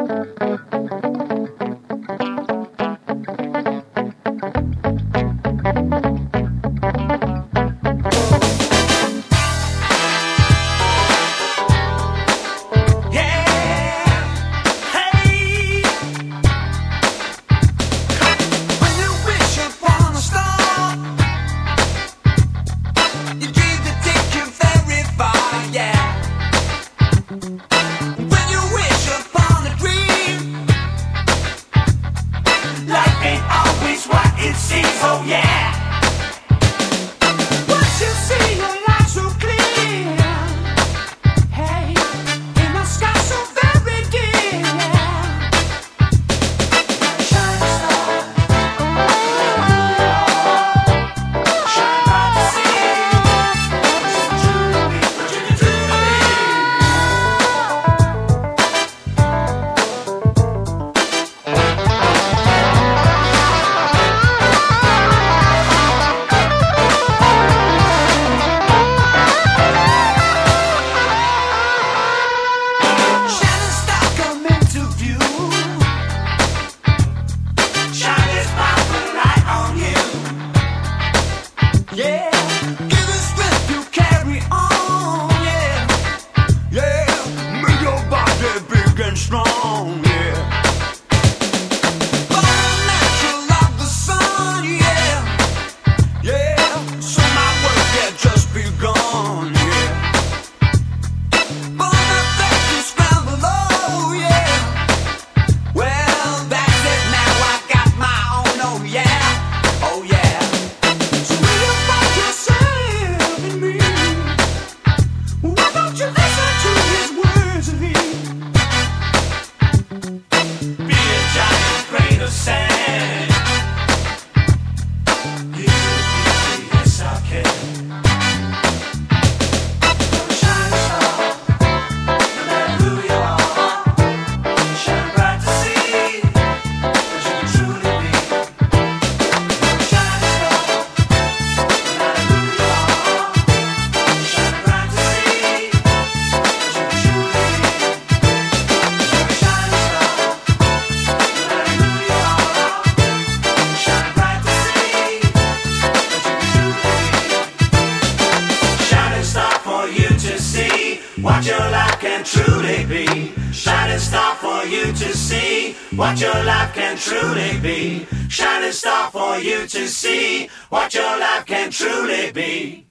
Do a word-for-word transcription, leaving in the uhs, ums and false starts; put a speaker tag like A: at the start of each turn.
A: what your life can truly be. Shining star for you to see what your life can truly be. Shining star for you to see what your life can truly be.